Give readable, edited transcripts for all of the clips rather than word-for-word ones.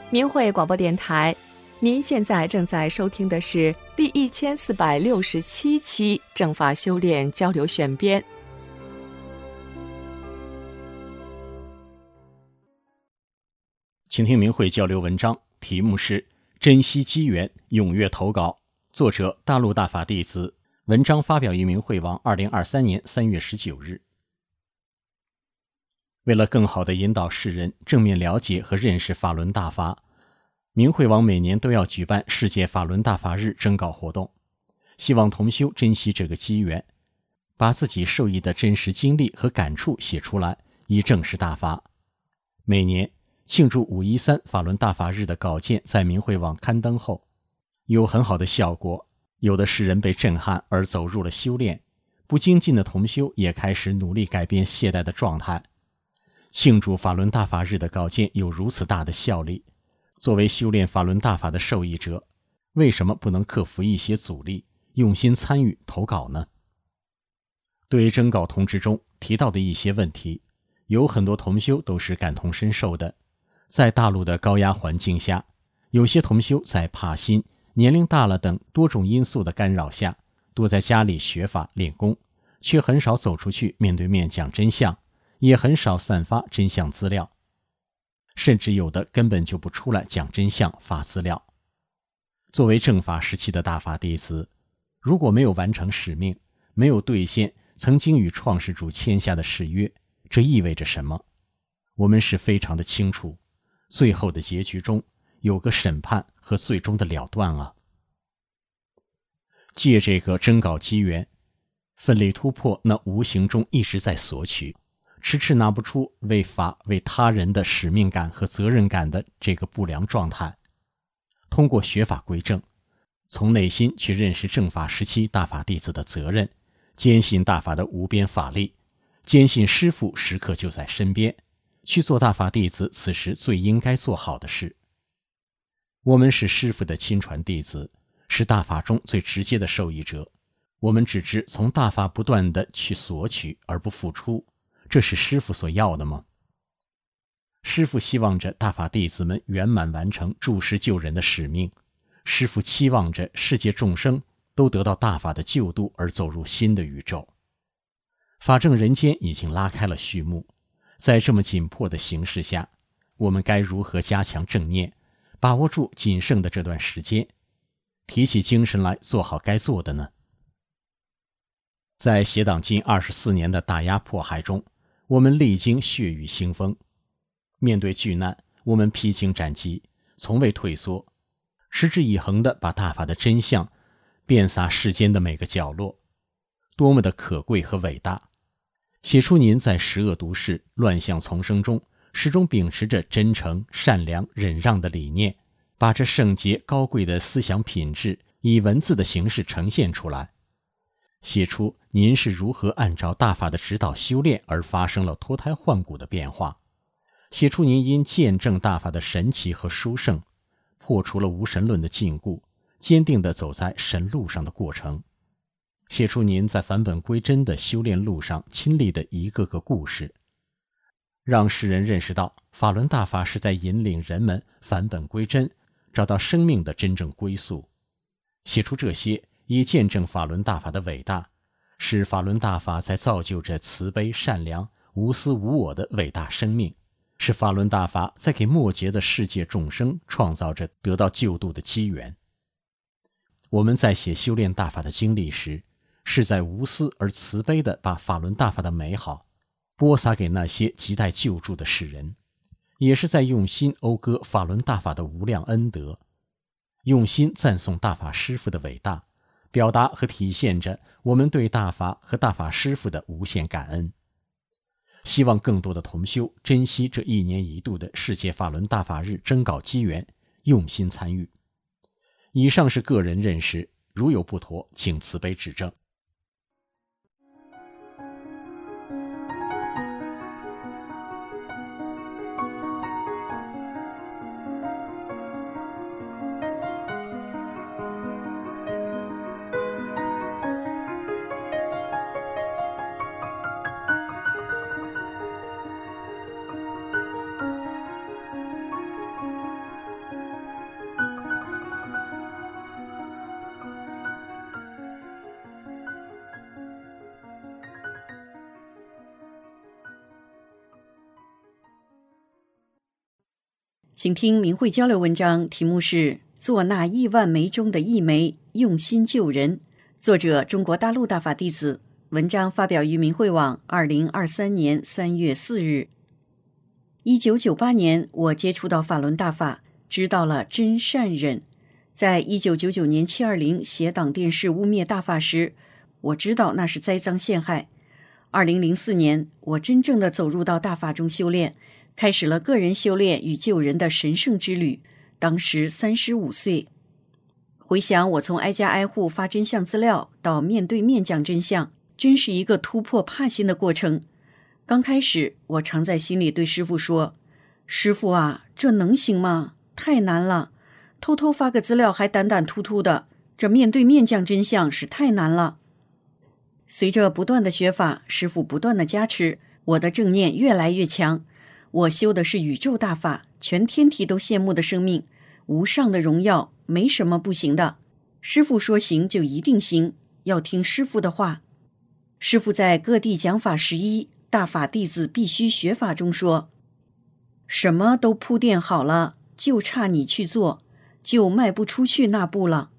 明慧广播电台，您现在正在收听的是第1467期正法修炼交流选编。 请听明慧交流文章，题目是珍惜机缘，踊跃投稿，作者大陆大法弟子，文章发表于明慧网2023年3月19日。为了更好地引导世人正面了解和认识法轮大法，明慧网每年都要举办世界法轮大法日征稿活动，希望同修珍惜这个机缘，把自己受益的真实经历和感触写出来，以证实大法。每年庆祝513法轮大法日的稿件在明慧网刊登后，有很好的效果，有的世人被震撼而走入了修炼，不精进的同修也开始努力改变懈怠的状态。庆祝法轮大法日的稿件有如此大的效力，作为修炼法轮大法的受益者，为什么不能克服一些阻力，用心参与投稿呢？对征稿通知中提到的一些问题，有很多同修都是感同身受的。在大陆的高压环境下，有些同修在怕薪、年龄大了等多种因素的干扰下，多在家里学法练功，却很少走出去面对面讲真相，也很少散发真相资料，甚至有的根本就不出来讲真相发资料。作为正法时期的大法弟子，如果没有完成使命，没有兑现曾经与创世主签下的誓约，这意味着什么？我们是非常的清楚，最后的结局中有个审判和最终的了断啊。借这个征稿机缘，奋力突破那无形中一直在索取，迟迟拿不出为法为他人的使命感和责任感的这个不良状态，通过学法归正，从内心去认识正法时期大法弟子的责任，坚信大法的无边法力，坚信师父时刻就在身边，去做大法弟子此时最应该做好的事。我们是师父的亲传弟子，是大法中最直接的受益者，我们只知从大法不断地去索取而不付出，这是师父所要的吗？师父希望着大法弟子们圆满完成助世救人的使命，师父期望着世界众生都得到大法的救度而走入新的宇宙。法正人间已经拉开了序幕，在这么紧迫的形势下，我们该如何加强正念，把握住仅剩的这段时间，提起精神来做好该做的呢？在邪党近24年的打压迫害中，我们历经血雨腥风，面对巨难，我们披荆斩棘，从未退缩，持之以恒地把大法的真相遍洒世间的每个角落，多么的可贵和伟大！写出您在十恶毒世、乱象丛生中，始终秉持着真诚、善良、忍让的理念，把这圣洁高贵的思想品质以文字的形式呈现出来。写出您是如何按照大法的指导修炼而发生了脱胎换骨的变化，写出您因见证大法的神奇和殊胜，破除了无神论的禁锢，坚定地走在神路上的过程，写出您在返本归真的修炼路上亲历的一个个故事，让世人认识到法轮大法是在引领人们返本归真，找到生命的真正归宿。写出这些，以见证法轮大法的伟大，是法轮大法在造就着慈悲善良无私无我的伟大生命，是法轮大法在给末劫的世界众生创造着得到救度的机缘。我们在写修炼大法的经历时，是在无私而慈悲地把法轮大法的美好播撒给那些亟待救助的世人，也是在用心讴歌法轮大法的无量恩德，用心赞颂大法师父的伟大，表达和体现着我们对大法和大法师父的无限感恩。希望更多的同修珍惜这1年1度的世界法轮大法日征稿机缘，用心参与。以上是个人认识，如有不妥，请慈悲指正。 请听明慧交流文章，题目是做那亿万枚中的一枚，用心救人。作者中国大陆大法弟子，文章发表于明慧网2023年3月4日。1998年，我接触到法轮大法，知道了真善忍。在1999年720邪党电视污蔑大法时，我知道那是栽赃陷害。2004年，我真正的走入到大法中修炼，开始了个人修炼与救人的神圣之旅，当时35岁。回想我从挨家挨户发真相资料到面对面讲真相，真是一个突破怕心的过程。刚开始，我常在心里对师父说：“师父啊，这能行吗？太难了。偷偷发个资料还胆胆突突的，这面对面讲真相是太难了。”随着不断的学法，师父不断的加持，我的正念越来越强。我修的是宇宙大法，全天体都羡慕的生命，无上的荣耀，没什么不行的。师父说行就一定行，要听师父的话。师父在各地讲法11大法弟子必须学法中说，什么都铺垫好了，就差你去做，就迈不出去那步了。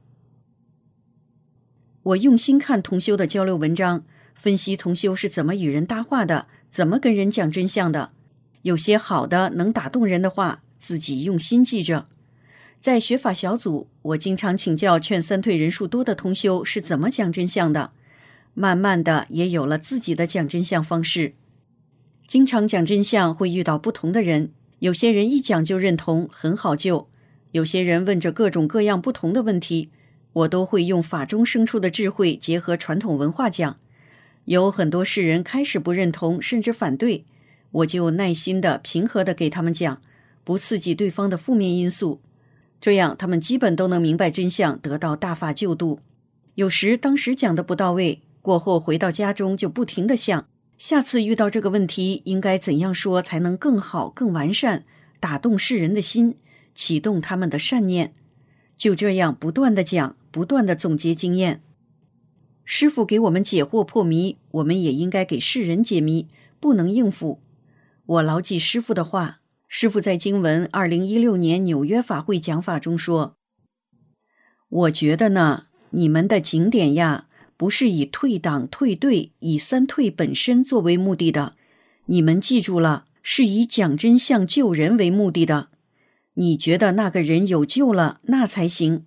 我用心看同修的交流文章，分析同修是怎么与人搭话的，怎么跟人讲真相的。有些好的能打动人的话，自己用心记着。在学法小组，我经常请教劝三退人数多的同修是怎么讲真相的，慢慢的也有了自己的讲真相方式。经常讲真相会遇到不同的人，有些人一讲就认同，很好救；有些人问着各种各样不同的问题，我都会用法中生出的智慧结合传统文化讲。有很多世人开始不认同甚至反对，我就耐心的平和的给他们讲，不刺激对方的负面因素，这样他们基本都能明白真相，得到大法救度。有时当时讲的不到位，过后回到家中就不停的想，下次遇到这个问题应该怎样说才能更好更完善，打动世人的心，启动他们的善念。就这样不断的讲，不断的总结经验。师父给我们解惑破迷，我们也应该给世人解迷，不能应付。我牢记师父的话，师父在经文2016年纽约法会讲法中说，我觉得呢，你们的经典呀，不是以退党退队，以三退本身作为目的的，你们记住了，是以讲真相救人为目的的。你觉得那个人有救了，那才行。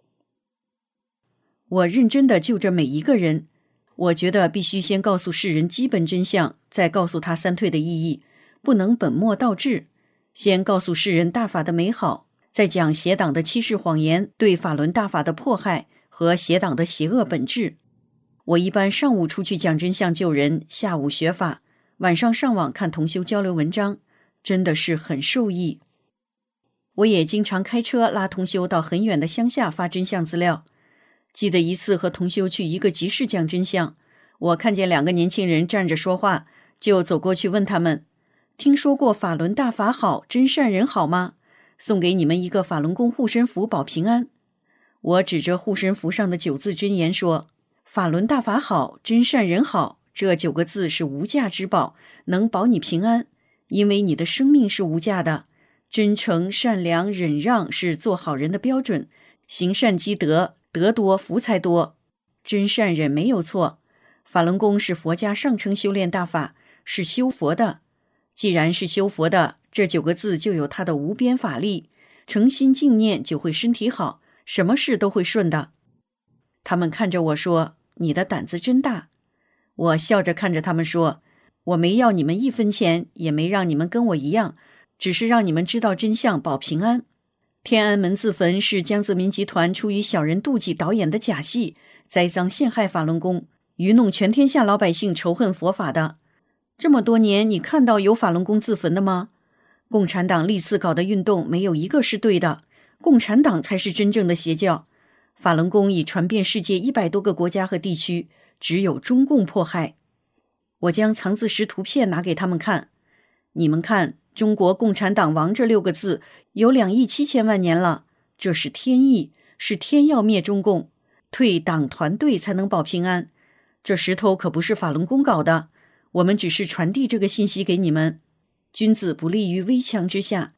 我认真的救着每一个人，我觉得必须先告诉世人基本真相，再告诉他三退的意义，不能本末倒置。先告诉世人大法的美好，再讲邪党的欺世谎言对法轮大法的迫害和邪党的邪恶本质。我一般上午出去讲真相救人，下午学法，晚上上网看同修交流文章，真的是很受益。我也经常开车拉同修到很远的乡下发真相资料。记得一次和同修去一个集市讲真相，我看见2个年轻人站着说话，就走过去问他们，听说过法轮大法好，真善人好吗？送给你们一个法轮功护身符保平安。我指着护身符上的9字真言说，法轮大法好，真善人好，这9个字是无价之宝，能保你平安，因为你的生命是无价的。真诚、善良、忍让是做好人的标准，行善积德，德多福才多。真善忍没有错。法轮功是佛家上乘修炼大法，是修佛的。既然是修佛的，这9个字就有它的无边法力，诚心静念就会身体好，什么事都会顺的。他们看着我说，你的胆子真大。我笑着看着他们说，我没要你们1分钱，也没让你们跟我一样，只是让你们知道真相，保平安。天安门自焚是江泽民集团出于小人妒忌导演的假戏，栽赃陷害法轮功，愚弄全天下老百姓仇恨佛法的。这么多年，你看到有法轮功自焚的吗？共产党历次搞的运动没有一个是对的，共产党才是真正的邪教。法轮功已传遍世界100多个国家和地区，只有中共迫害。我将藏字石图片拿给他们看，你们看，中国共产党亡这6个字有2亿7千万年了，这是天意，是天要灭中共，退党团队才能保平安。这石头可不是法轮功搞的，我们只是传递这个信息给你们。君子不立于危墙之下，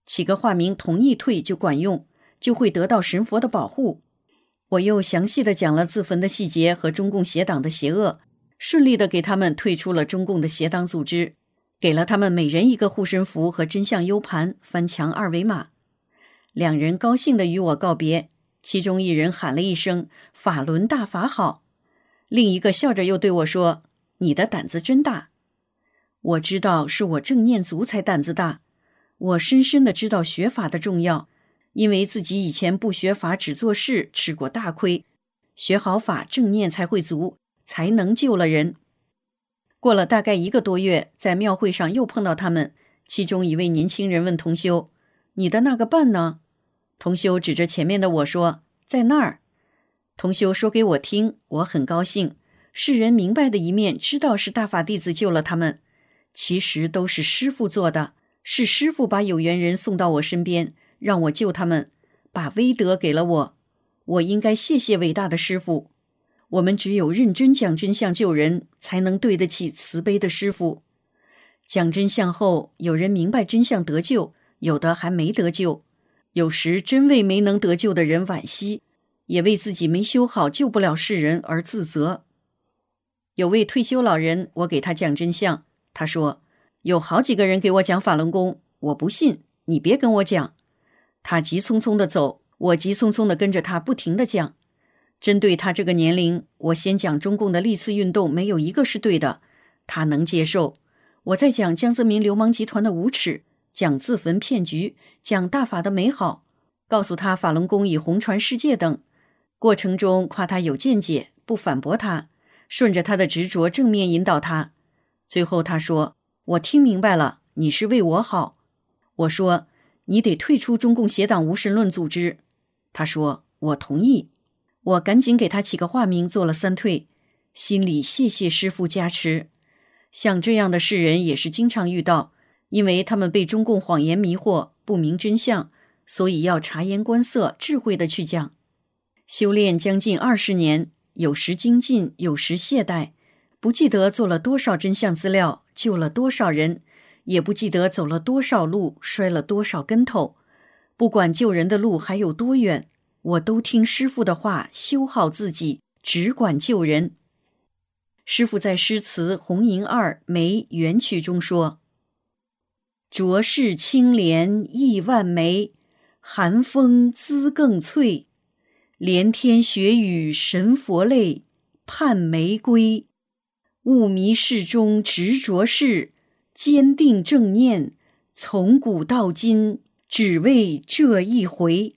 起个化名同意退就管用，就会得到神佛的保护。我又详细地讲了自焚的细节和中共邪党的邪恶，顺利地给他们退出了中共的邪党组织，给了他们每人一个护身符和真相 U 盘、翻墙二维码。两人高兴地与我告别，其中一人喊了一声法轮大法好，另一个笑着又对我说，你的胆子真大。我知道是我正念族才胆子大，我深深地知道学法的重要，因为自己以前不学法只做事，吃过大亏，学好法正念才会足，才能救了人。过了大概1个多月，在庙会上又碰到他们，其中一位年轻人问同修，你的那个伴呢？同修指着前面的我说，在那儿。同修说给我听，我很高兴，世人明白的一面知道是大法弟子救了他们，其实都是师父做的，是师父把有缘人送到我身边，让我救他们，把威德给了我，我应该谢谢伟大的师父。我们只有认真讲真相救人，才能对得起慈悲的师父。讲真相后，有人明白真相得救，有的还没得救，有时真为没能得救的人惋惜，也为自己没修好救不了世人而自责。有位退休老人，我给他讲真相，他说，有好几个人给我讲法轮功，我不信，你别跟我讲。他急匆匆地走，我急匆匆地跟着他不停地讲。针对他这个年龄，我先讲中共的历次运动没有一个是对的，他能接受。我在讲江泽民流氓集团的无耻，讲自焚骗局，讲大法的美好，告诉他法轮功已红传世界等。过程中夸他有见解，不反驳他，顺着他的执着正面引导他。最后他说，我听明白了，你是为我好。我说，你得退出中共邪党无神论组织。他说，我同意。我赶紧给他起个化名，做了3退，心里谢谢师父加持。像这样的世人也是经常遇到，因为他们被中共谎言迷惑，不明真相，所以要察言观色，智慧地去讲。修炼将近20年，有时精进，有时懈怠，不记得做了多少真相资料，救了多少人，也不记得走了多少路，摔了多少跟头。不管救人的路还有多远，我都听师父的话，修好自己，只管救人。师父在诗词《红银二梅元曲》中说，浊世青莲亿万枚，寒风姿更翠，连天雪雨神佛泪，盼玫瑰。勿迷世中执着事，坚定正念，从古到今，只为这一回。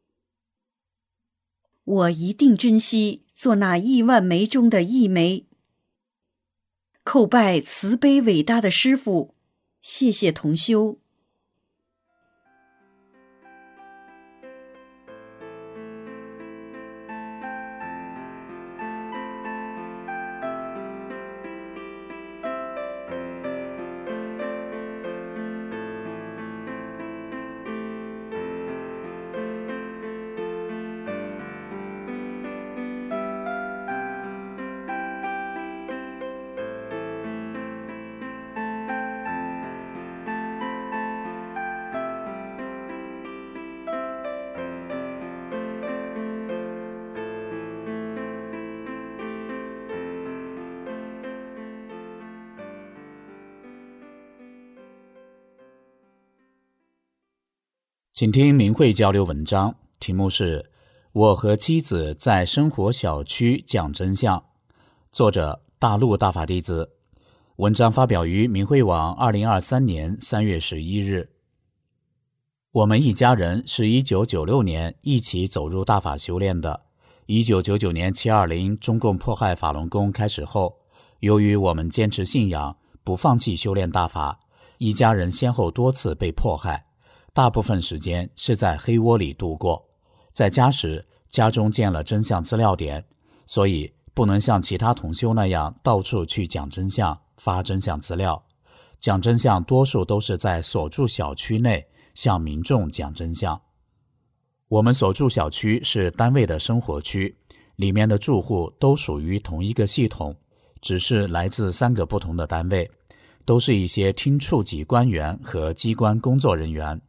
我一定珍惜做那亿万枚中的一枚。叩拜慈悲伟大的师父，谢谢同修。 请听明慧交流文章，题目是我和妻子在生活小区讲真相，作者大陆大法弟子。文章发表于明慧网2023年3月11日。我们一家人是1996年一起走入大法修炼的。1999年720中共迫害法轮功开始后，由于我们坚持信仰，不放弃修炼大法，一家人先后多次被迫害，大部分时间是在黑窝里度过。在家时，家中建了真相资料点，所以不能像其他同修那样到处去讲真相，发真相资料。讲真相多数都是在所住小区内向民众讲真相。我们所住小区是单位的生活区，里面的住户都属于同一个系统，只是来自3个不同的单位，都是一些厅处级官员和机关工作人员。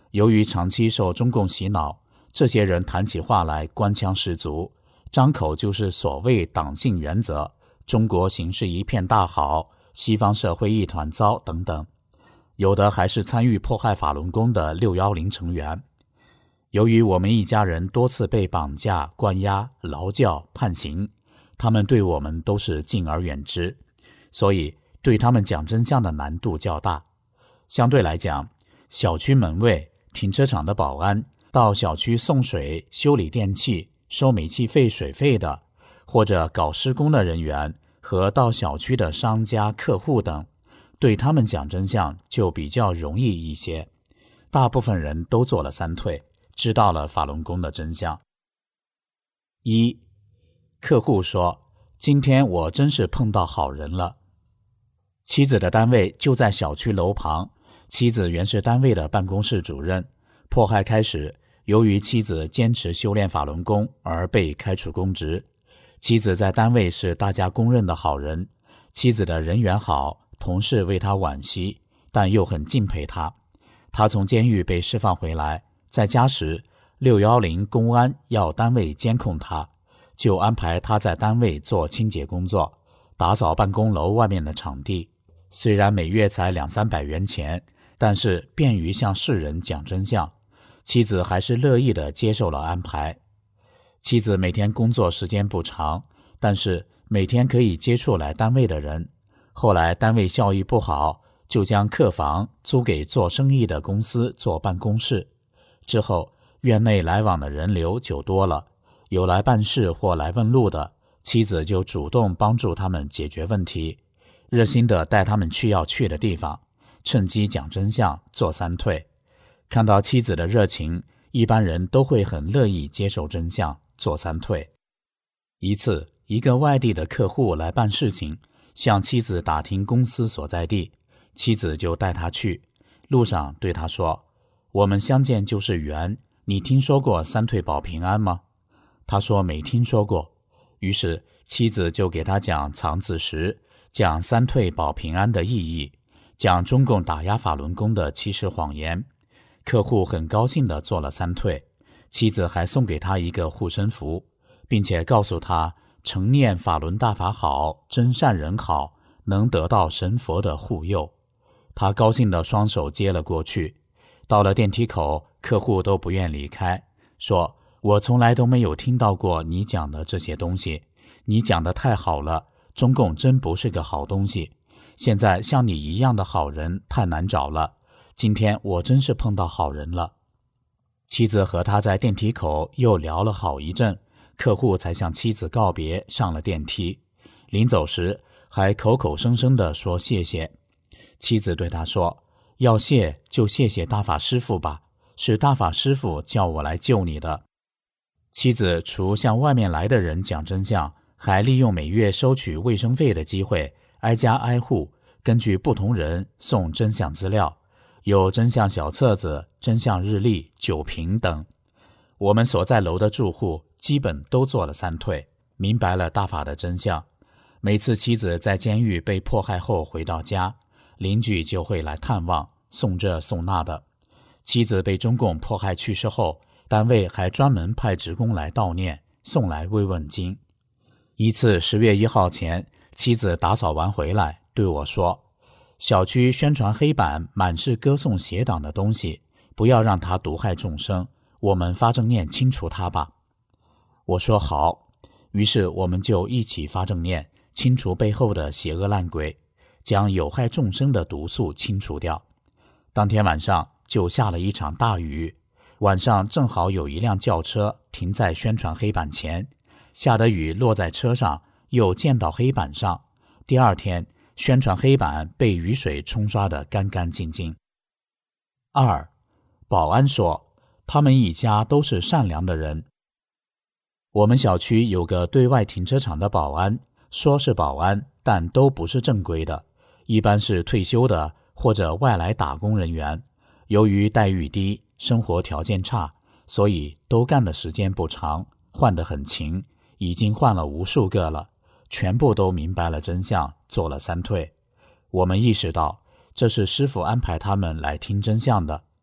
由于长期受中共洗脑，这些人谈起话来官腔十足，张口就是所谓党性原则、中国形势一片大好、西方社会一团糟等等，有的还是参与迫害法轮功的610成员。由于我们一家人多次被绑架、关押、劳教、判刑，他们对我们都是敬而远之，所以对他们讲真相的难度较大。相对来讲，小区门卫、停车场的保安、到小区送水、修理电器、收煤气费、水费的，或者搞施工的人员和到小区的商家、客户等，对他们讲真相就比较容易一些。大部分人都做了3退，知道了法轮功的真相。1. 客户说，今天我真是碰到好人了。妻子的单位就在小区楼旁，妻子原是单位的办公室主任。迫害开始，由于妻子坚持修炼法轮功而被开除公职。妻子在单位是大家公认的好人，妻子的人缘好，同事为她惋惜，但又很敬佩她。她从监狱被释放回来，在家时610公安要单位监控她，就安排她在单位做清洁工作，打扫办公楼外面的场地。虽然每月才200-300元钱，但是便于向世人讲真相，妻子还是乐意地接受了安排。妻子每天工作时间不长，但是每天可以接触来单位的人。后来单位效益不好，就将客房租给做生意的公司做办公室。之后院内来往的人流就多了，有来办事或来问路的，妻子就主动帮助他们解决问题，热心地带他们去要去的地方，趁机讲真相，做3退。看到妻子的热情，一般人都会很乐意接受真相，做3退。一次，一个外地的客户来办事情，向妻子打听公司所在地，妻子就带他去。路上对他说，我们相见就是缘，你听说过3退保平安吗？他说没听说过。于是妻子就给他讲藏子时，讲3退保平安的意义，讲中共打压法轮功的欺世谎言。客户很高兴地做了3退，妻子还送给他一个护身符，并且告诉他常念法轮大法好，真善人好，能得到神佛的护佑。他高兴地双手接了过去。到了电梯口，客户都不愿离开，说，我从来都没有听到过你讲的这些东西，你讲得太好了，中共真不是个好东西，现在像你一样的好人太难找了，今天我真是碰到好人了。妻子和他在电梯口又聊了好一阵，客户才向妻子告别，上了电梯。临走时还口口声声地说谢谢。妻子对他说，要谢就谢谢大法师父吧，是大法师父叫我来救你的。妻子除向外面来的人讲真相，还利用每月收取卫生费的机会，挨家挨户，根据不同人送真相资料，有真相小册子、真相日历、酒瓶等。我们所在楼的住户基本都做了3退，明白了大法的真相。每次妻子在监狱被迫害后回到家，邻居就会来探望，送这送那的。妻子被中共迫害去世后，单位还专门派职工来悼念，送来慰问金。一次10月1号前，妻子打扫完回来对我说，小区宣传黑板满是歌颂邪党的东西，不要让它毒害众生，我们发正念清除它吧。我说好，于是我们就一起发正念，清除背后的邪恶烂鬼，将有害众生的毒素清除掉。当天晚上就下了一场大雨，晚上正好有一辆轿车停在宣传黑板前，下的雨落在车上，又溅到黑板上。第二天，宣传黑板被雨水冲刷得干干净净。2. 保安说，他们一家都是善良的人。我们小区有个对外停车场的保安，说是保安，但都不是正规的，一般是退休的或者外来打工人员。由于待遇低，生活条件差，所以都干的时间不长，换得很勤，已经换了无数个了，全部都明白了真相，做了3退。我们意识到，这是师父安排他们来听真相的。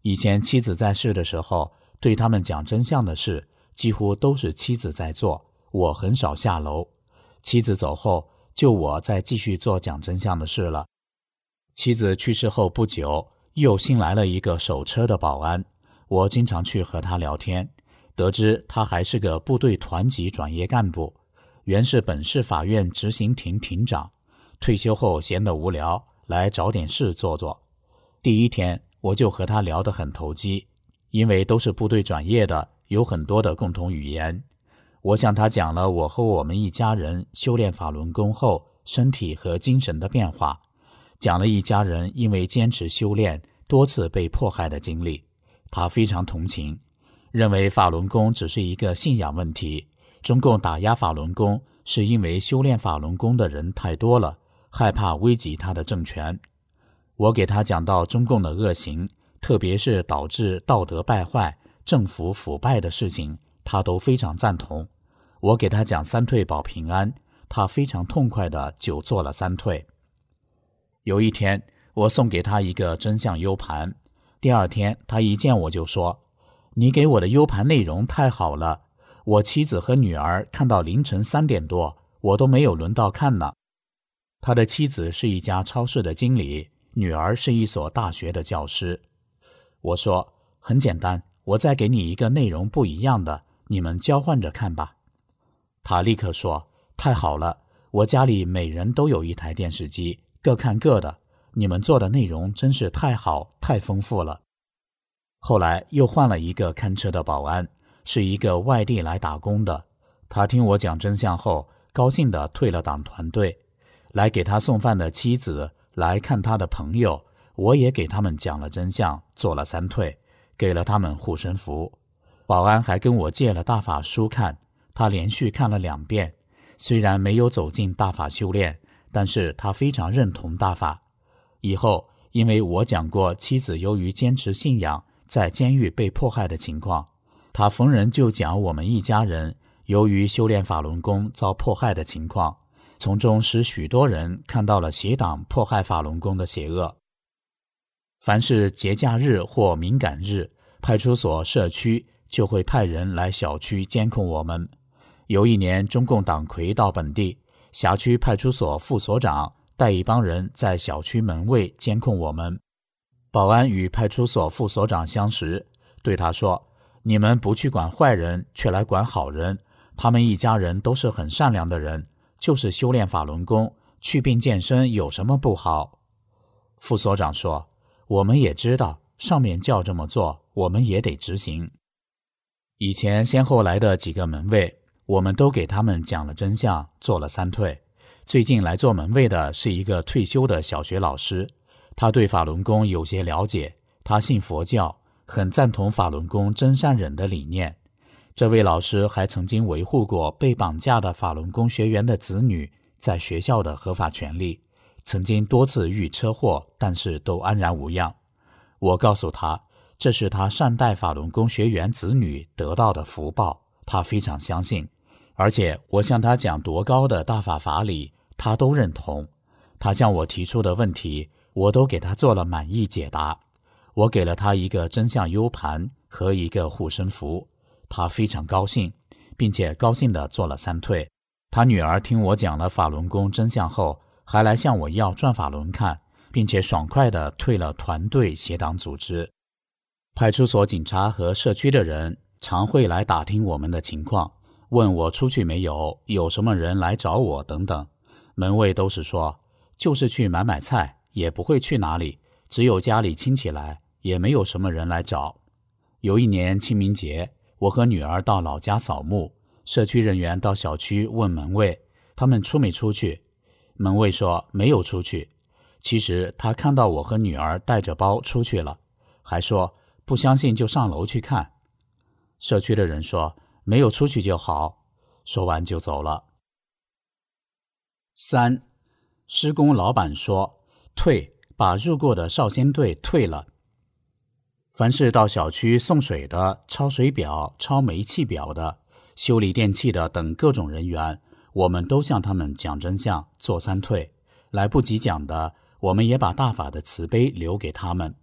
以前妻子在世的时候，对他们讲真相的事，几乎都是妻子在做，我很少下楼。妻子走后，就我再继续做讲真相的事了。妻子去世后不久，又新来了一个守车的保安，我经常去和他聊天，得知他还是个部队团级转业干部，原是本市法院执行庭庭长，退休后闲得无聊，来找点事做做。第一天我就和他聊得很投机，因为都是部队转业的，有很多的共同语言。我向他讲了我和我们一家人修炼法轮功后身体和精神的变化，讲了一家人因为坚持修炼多次被迫害的经历。他非常同情，认为法轮功只是一个信仰问题，中共打压法轮功是因为修炼法轮功的人太多了，害怕危及他的政权。我给他讲到中共的恶行，特别是导致道德败坏、政府腐败的事情，他都非常赞同。我给他讲三退保平安，他非常痛快地就做了三退。有一天，我送给他一个真相 U 盘，第二天他一见我就说，你给我的 U 盘内容太好了，我妻子和女儿看到凌晨3点多，我都没有轮到看呢。他的妻子是一家超市的经理，女儿是一所大学的教师。我说，很简单，我再给你一个内容不一样的，你们交换着看吧。他立刻说，太好了，我家里每人都有一台电视机，各看各的，你们做的内容真是太好，太丰富了。后来又换了一个看车的保安，是一个外地来打工的，他听我讲真相后，高兴地退了党团队。来给他送饭的妻子，来看他的朋友，我也给他们讲了真相，做了三退，给了他们护身符。保安还跟我借了大法书看，他连续看了2遍，虽然没有走进大法修炼，但是他非常认同大法。以后因为我讲过妻子由于坚持信仰在监狱被迫害的情况，他逢人就讲我们一家人由于修炼法轮功遭迫害的情况，从中使许多人看到了邪党迫害法轮功的邪恶。凡是节假日或敏感日，派出所社区就会派人来小区监控我们。有一年中共党魁到本地，辖区派出所副所长带一帮人在小区门卫监控我们。保安与派出所副所长相识，对他说，你们不去管坏人，却来管好人，他们一家人都是很善良的人，就是修炼法轮功，祛病健身有什么不好？副所长说，我们也知道，上面叫这么做，我们也得执行。以前先后来的几个门卫，我们都给他们讲了真相，做了三退。最近来做门卫的是一个退休的小学老师，他对法轮功有些了解，他信佛教，很赞同法轮功真善忍的理念。这位老师还曾经维护过被绑架的法轮功学员的子女在学校的合法权利，曾经多次遇车祸，但是都安然无恙。我告诉他，这是他善待法轮功学员子女得到的福报，他非常相信。而且我向他讲多高的大法法理，他都认同。他向我提出的问题，我都给他做了满意解答。我给了他一个真相 U 盘和一个护身符，他非常高兴，并且高兴地做了三退。他女儿听我讲了法轮功真相后，还来向我要转法轮看，并且爽快地退了团队邪党组织。派出所警察和社区的人常会来打听我们的情况，问我出去没有，有什么人来找我等等。门卫都是说，就是去买买菜，也不会去哪里，只有家里亲戚来，也没有什么人来找。有一年清明节，我和女儿到老家扫墓，社区人员到小区问门卫，他们出没出去？门卫说没有出去。其实他看到我和女儿带着包出去了，还说不相信就上楼去看。社区的人说没有出去就好，说完就走了。3. 施工老板说退，把入过的少先队退了。凡是到小区送水的、抄水表、抄煤气表的、修理电器的等各种人员，我们都向他们讲真相，做三退。来不及讲的，我们也把大法的慈悲留给他们。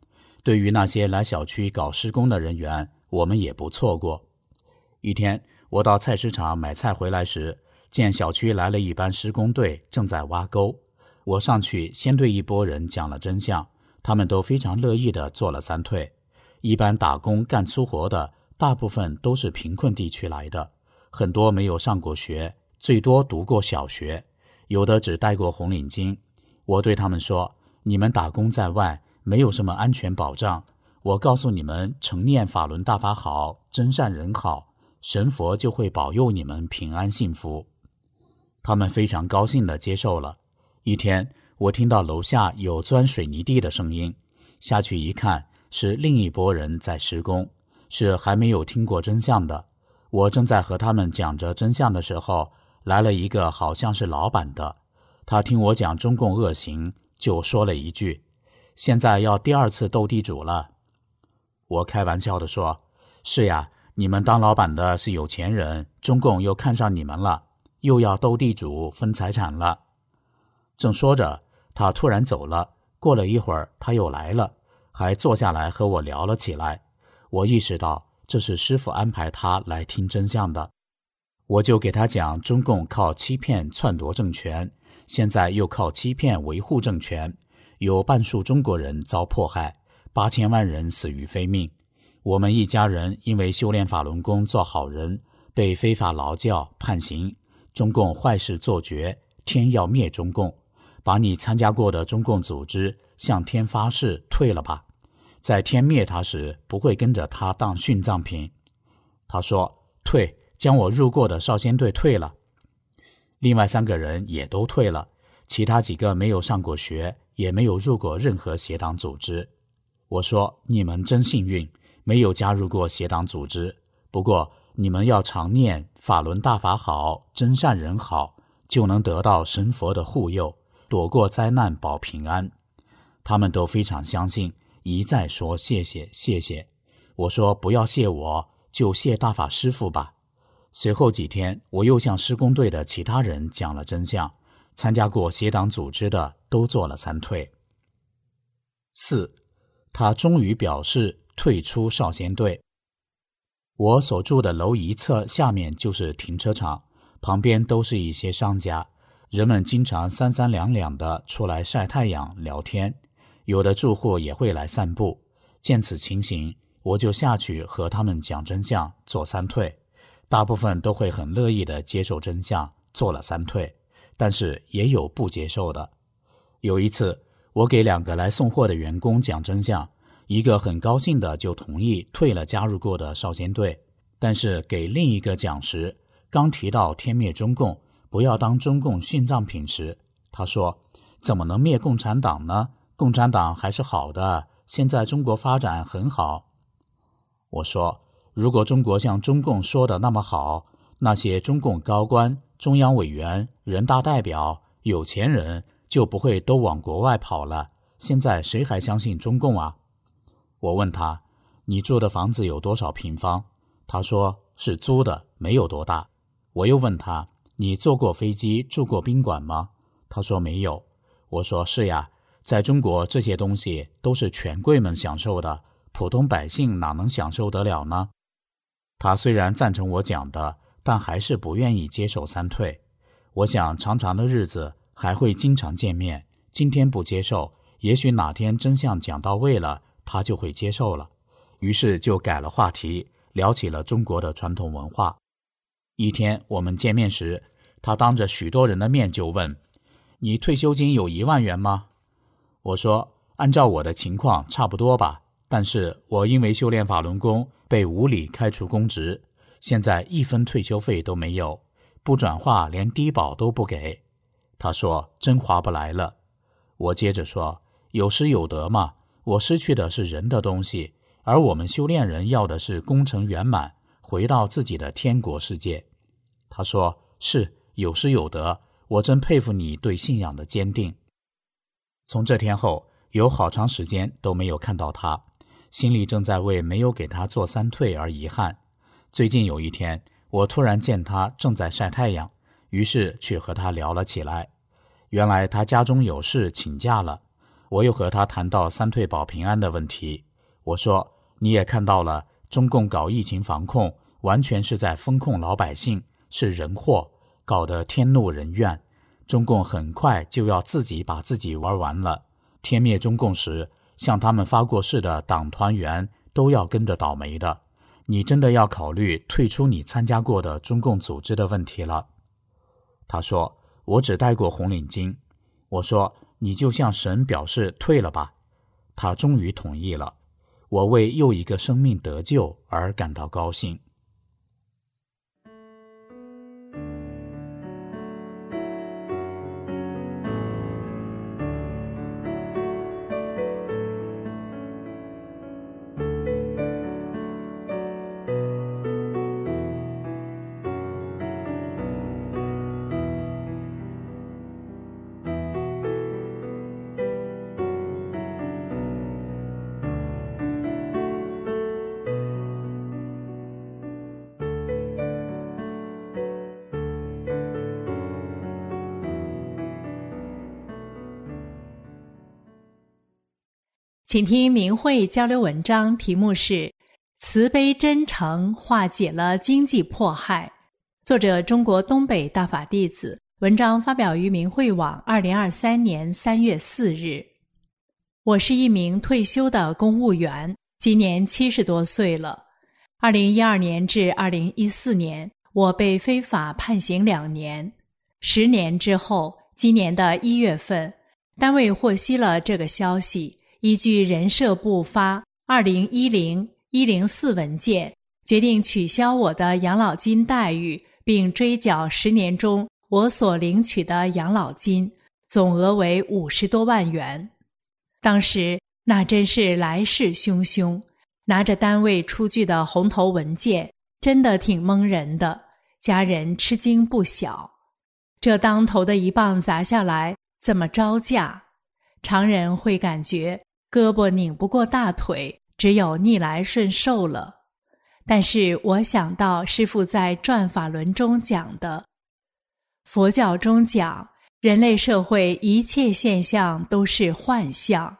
对于那些来小区搞施工的人员，我们也不错过。一天，我到菜市场买菜回来时，见小区来了一班施工队正在挖沟。我上去先对一拨人讲了真相，他们都非常乐意地做了3退。一般打工干粗活的，大部分都是贫困地区来的，很多没有上过学，最多读过小学，有的只戴过红领巾。我对他们说，你们打工在外，没有什么安全保障，我告诉你们，常念法轮大法好，真善人好，神佛就会保佑你们平安幸福。他们非常高兴地接受了。一天，我听到楼下有钻水泥地的声音，下去一看，是另一拨人在施工，是还没有听过真相的。我正在和他们讲着真相的时候，来了一个好像是老板的，他听我讲中共恶行，就说了一句，现在要第2次斗地主了。我开玩笑地说，是呀，你们当老板的是有钱人，中共又看上你们了，又要斗地主分财产了。正说着，他突然走了，过了一会儿他又来了，还坐下来和我聊了起来。我意识到这是师父安排他来听真相的，我就给他讲中共靠欺骗篡夺政权，现在又靠欺骗维护政权，有半数中国人遭迫害，8000万人死于非命。我们一家人因为修炼法轮功做好人，被非法劳教判刑，中共坏事做绝，天要灭中共，把你参加过的中共组织向天发誓退了吧，在天灭他时不会跟着他当殉葬品。他说退，将我入过的少先队退了。另外3个人也都退了，其他几个没有上过学，也没有入过任何邪党组织。我说你们真幸运，没有加入过邪党组织，不过你们要常念法轮大法好，真善人好，就能得到神佛的护佑，躲过灾难保平安。他们都非常相信，一再说谢谢谢谢。我说不要谢我，就谢大法师父吧。随后几天，我又向施工队的其他人讲了真相，参加过邪党组织的都做了3退。4. 他终于表示退出少先队。我所住的楼一侧下面就是停车场，旁边都是一些商家，人们经常3、3两两的出来晒太阳聊天，有的住户也会来散步。见此情形，我就下去和他们讲真相，做3退。大部分都会很乐意地接受真相，做了3退，但是也有不接受的。有一次，我给2个来送货的员工讲真相，一个很高兴的就同意退了加入过的少先队，但是给另一个讲时，刚提到天灭中共，不要当中共殉葬品时，他说怎么能灭共产党呢？共产党还是好的，现在中国发展很好。我说如果中国像中共说的那么好，那些中共高官、中央委员、人大代表、有钱人就不会都往国外跑了，现在谁还相信中共啊？我问他，你住的房子有多少平方？他说是租的，没有多大。我又问他，你坐过飞机，住过宾馆吗？他说没有。我说是呀，在中国这些东西都是权贵们享受的，普通百姓哪能享受得了呢？他虽然赞成我讲的，但还是不愿意接受3退。我想长长的日子还会经常见面，今天不接受，也许哪天真相讲到位了，他就会接受了。于是就改了话题，聊起了中国的传统文化。一天我们见面时，他当着许多人的面就问，你退休金有1万元吗？我说按照我的情况差不多吧，但是我因为修炼法轮功被无理开除公职，现在1分退休费都没有，不转化连低保都不给。他说真划不来了。我接着说，有失有得嘛，我失去的是人的东西，而我们修炼人要的是功成圆满，回到自己的天国世界。他说是有失有得，我真佩服你对信仰的坚定。从这天后，有好长时间都没有看到他，心里正在为没有给他做3退而遗憾。最近有一天，我突然见他正在晒太阳，于是去和他聊了起来。原来他家中有事请假了，我又和他谈到3退保平安的问题， 我说，你也看到了，中共搞疫情防控完全是在封控老百姓，是人祸，搞得天怒人怨。中共很快就要自己把自己玩完了。天灭中共时，向他们发过誓的党团员都要跟着倒霉的。你真的要考虑退出你参加过的中共组织的问题了。他说，我只戴过红领巾。我说，你就向神表示退了吧。他终于同意了。我为又一个生命得救而感到高兴。 请听明慧交流文章，题目是慈悲真诚化解了经济迫害，作者中国东北大法弟子，文章发表于明慧网2023年3月4日。我是一名退休的公务员，今年70多岁了。2012年至2014年，我被非法判刑2年。10年之后，今年的1月份，单位获悉了这个消息，依据人社部发2010-104文件，决定取消我的养老金待遇，并追缴10年中我所领取的养老金，总额为50多万元。当时那真是来势汹汹，拿着单位出具的红头文件，真的挺蒙人的，家人吃惊不小。这当头的一棒砸下来，怎么招架？常人会感觉胳膊拧不过大腿，只有逆来顺受了。但是我想到师父在《转法轮》中讲的，佛教中讲，人类社会一切现象都是幻象，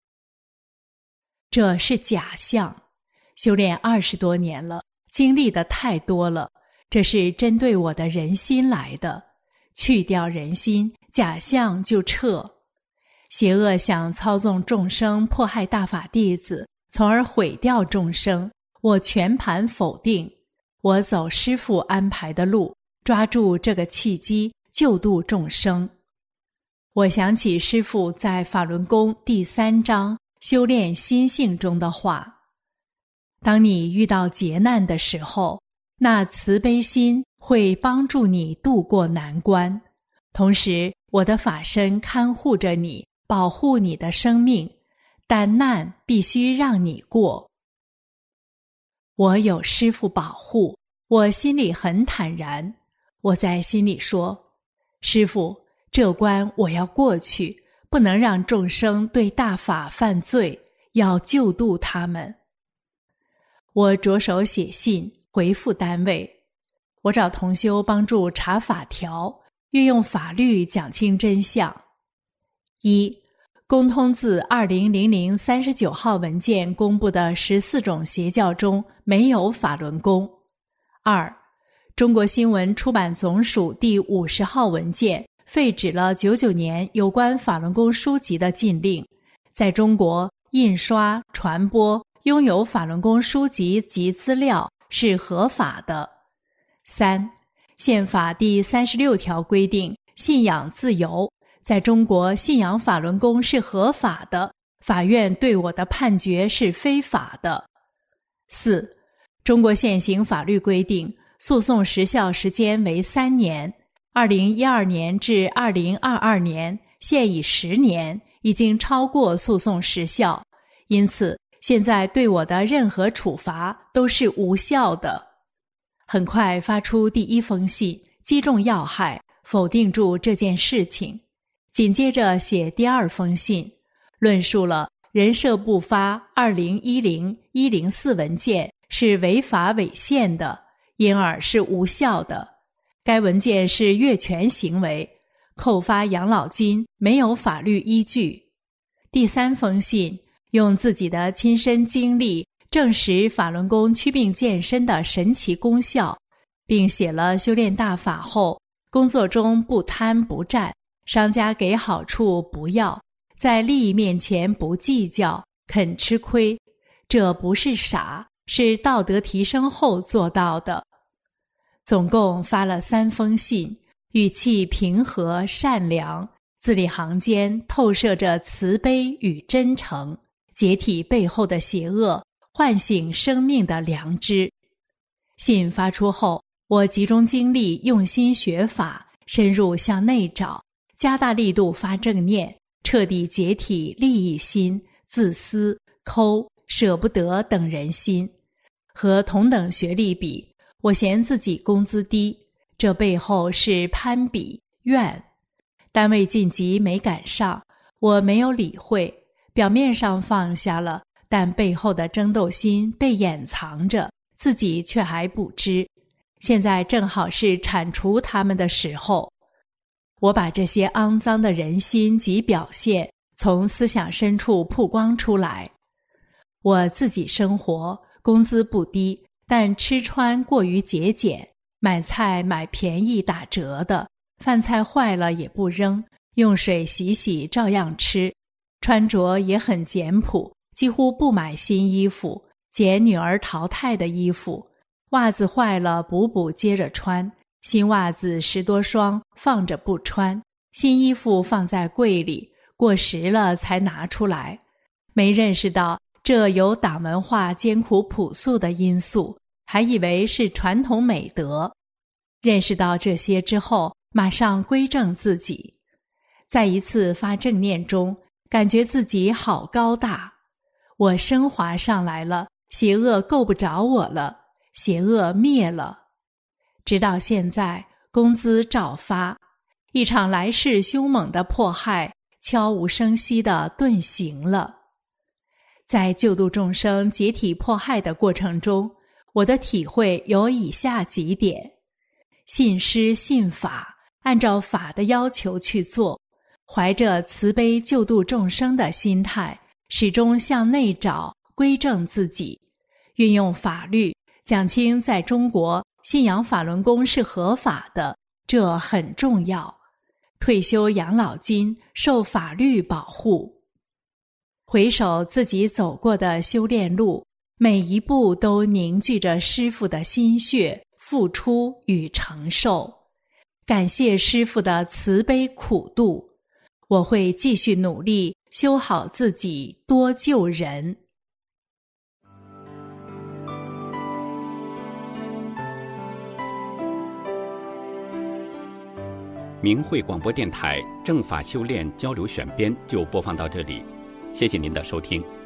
这是假象。修炼20多年了，经历的太多了，这是针对我的人心来的。去掉人心，假象就撤。邪恶想操纵众生，迫害大法弟子，从而毁掉众生，我全盘否定。我走师父安排的路，抓住这个契机，救度众生。我想起师父在法轮功第3章修炼心性中的话，当你遇到劫难的时候，那慈悲心会帮助你度过难关，同时我的法身看护着你，保护你的生命，但难必须让你过。我有师父保护，我心里很坦然。我在心里说，师父，这关我要过去，不能让众生对大法犯罪，要救度他们。我着手写信回复单位，我找同修帮助查法条，运用法律讲清真相。1. 公通自200039号文件公布的14种邪教中没有法轮功。2. 中国新闻出版总署第50号文件废止了99年有关法轮功书籍的禁令，在中国印刷、传播、拥有法轮功书籍及资料是合法的。3. 宪法第36条规定信仰自由，在中国信仰法轮功是合法的，法院对我的判决是非法的。4. 中国现行法律规定诉讼时效时间为3年，2012年至2022年现已10年，已经超过诉讼时效，因此现在对我的任何处罚都是无效的。很快发出第1封信，击中要害，否定住这件事情。紧接着写第2封信，论述了人社部发2010-104文件是违法违宪的，因而是无效的。该文件是越权行为，扣发养老金没有法律依据。第3封信用自己的亲身经历证实法轮功祛病健身的神奇功效，并写了修炼大法后，工作中不贪不占，商家给好处不要，在利益面前不计较，肯吃亏。这不是傻，是道德提升后做到的。总共发了3封信，语气平和善良，字里行间透射着慈悲与真诚，解体背后的邪恶，唤醒生命的良知。信发出后，我集中精力用心学法，深入向内找，加大力度发正念，彻底解体利益心、自私、抠、舍不得等人心。和同等学历比，我嫌自己工资低，这背后是攀比、怨。单位晋级没赶上，我没有理会，表面上放下了，但背后的争斗心被掩藏着，自己却还不知。现在正好是铲除他们的时候。我把这些肮脏的人心及表现从思想深处曝光出来。我自己生活，工资不低，但吃穿过于节俭，买菜买便宜打折的，饭菜坏了也不扔，用水洗洗照样吃。穿着也很简朴，几乎不买新衣服，捡女儿淘汰的衣服，袜子坏了补接着穿，新袜子10多双放着不穿，新衣服放在柜里，过时了才拿出来。没认识到这有党文化艰苦朴素的因素，还以为是传统美德。认识到这些之后，马上归正自己。在一次发正念中，感觉自己好高大，我升华上来了，邪恶够不着我了，邪恶灭了。直到现在，工资照发，一场来势凶猛的迫害悄无声息地顿行了。在救度众生解体迫害的过程中，我的体会有以下几点：信师信法，按照法的要求去做，怀着慈悲救度众生的心态，始终向内找，归正自己，运用法律，讲清在中国信仰法轮功是合法的，这很重要。退休养老金受法律保护。回首自己走过的修炼路，每一步都凝聚着师父的心血、付出与承受。感谢师父的慈悲苦度，我会继续努力修好自己，多救人。 明慧广播电台正法修炼交流选编就播放到这里，谢谢您的收听。